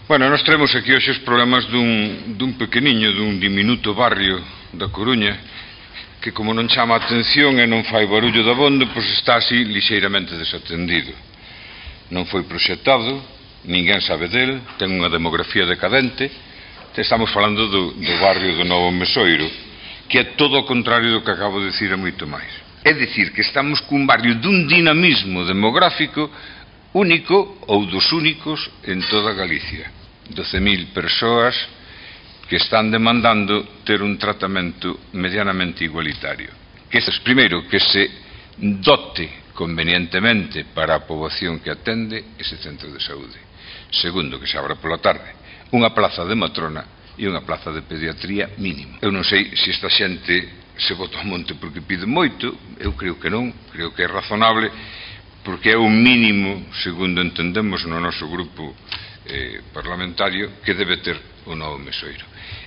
Bueno, nós traemos aquí hoxe os problemas dun pequeniño, dun diminuto barrio da Coruña que, como non chama a atención e non fai barullo dabondo, pois está así lixeiramente desatendido. Non foi proxectado, ninguén sabe del, ten unha demografía decadente. Estamos falando do barrio do Novo Mesoiro, que é todo o contrario do que acabo de dicir e moito máis. É dicir, que estamos cun barrio dun dinamismo demográfico único ou dos únicos en toda Galicia. 12.000 persoas que están demandando ter un tratamento medianamente igualitario. Primeiro, que se dote convenientemente para a poboación que atende ese centro de saúde. Segundo, que se abra pola tarde unha plaza de matrona e unha plaza de pediatría mínimo. Eu non sei se esta xente se bota ao monte porque pide moito, eu creo que non, creo que é razonable, porque é un mínimo, segundo entendemos no noso grupo parlamentario, que debe ter o Novo Mesoiro.